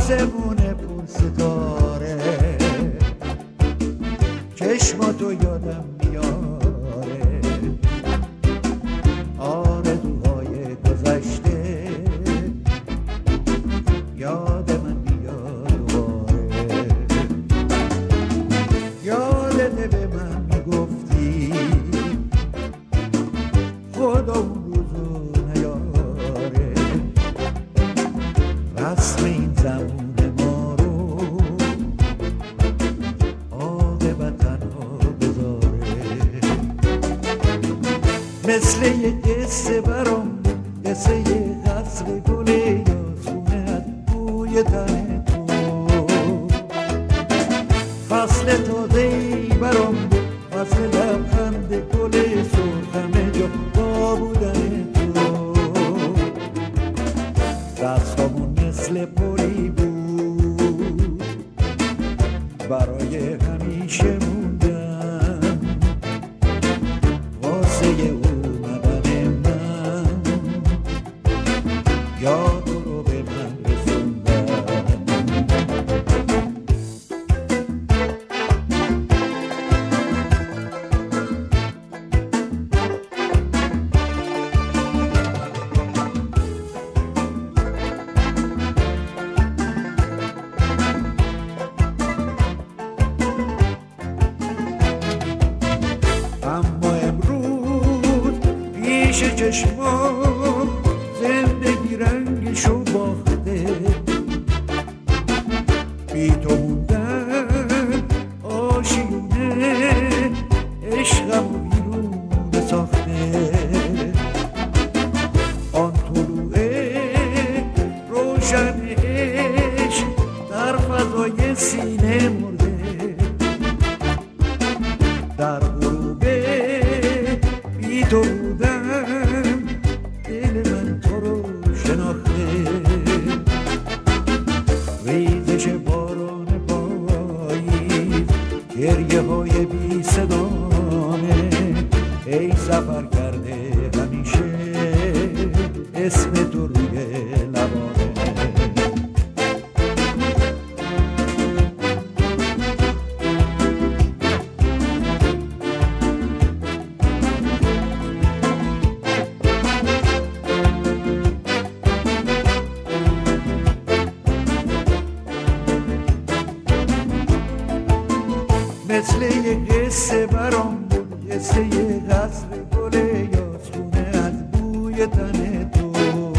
آسمون پر ستاره چشماتو یادم میاره، آرزوهای گذشته یاد من میاد دوباره. یادت به من میگفتی خدا اون روزو نیاره، رسم این زمون ما رو عاقبت تنها بذاره. مثل یه قصه برام، قصه یه قصر گل یاسونه از بوی تن تو، فصل تازه‌ای برام، فصل لبخند گل سرخمه جا با بودن تو. دستامون مثل پلی بود برای همیشه موندن، واسه اومدن من یاد رو به من رسوندن. اما امروز پیش چشمام زندگی رنگشو باخته، بی تو موندن آشیونه عشقمو بیرون ساخته. آن طلوع روشن عشق در فضای سینه مرده، در غروب بی تو بودم دل من تو رو شناخته. ریزش باران پاییز، گریه های بی صدامه، ای سفر کرده همیشه اسم تو روی لبانه. مثل یه قصه برام بود، قصه یه قصر گل یاسونه از بوی تن تو،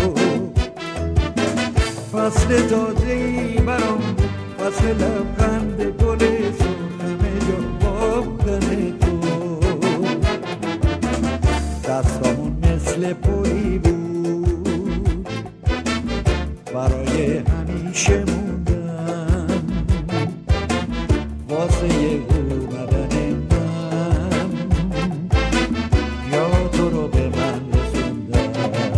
فصل تازه‌ای برام بود، فصل لبخند گل سرخمه جا با بودن تو. دستامون مثل پلی بود برای همیشه موندن، واسه اومدن من یا تو رو به من رسوندن.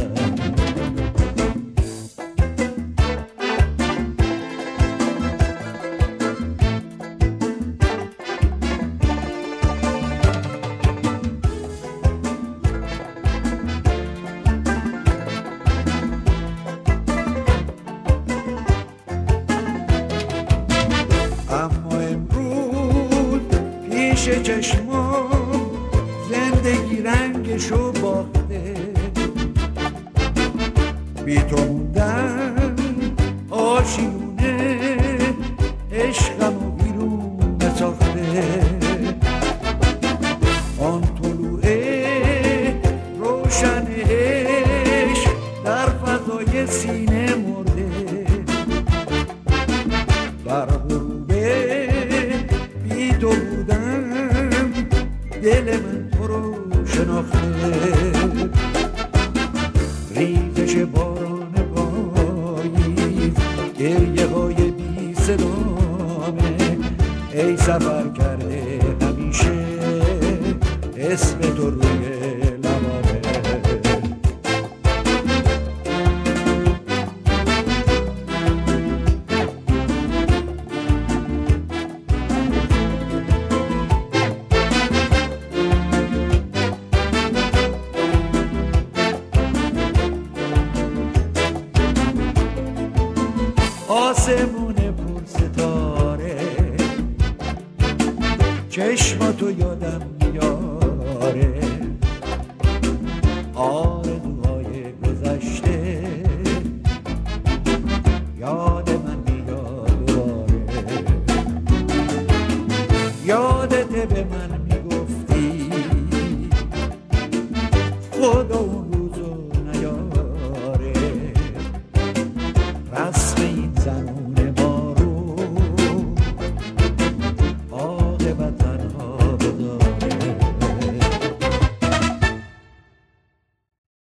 اما امروز پیش چشمام زندگی رنگشو باخته، بی تو موندن آشیونه عشقمو بیرون ساخته. آن طلوع روشن عشق در فضای سینه مرده، در غروب بی تو بودم دل من تو رو شناخته. ریزش باران پاییز، گریه های بی صدامه، ای سفر کرده همیشه اسم تو روی لبانه. آسمون یادم میاره آرزوهای گذشته، یاد من میاد دوباره. یادت به من میگفتی خدا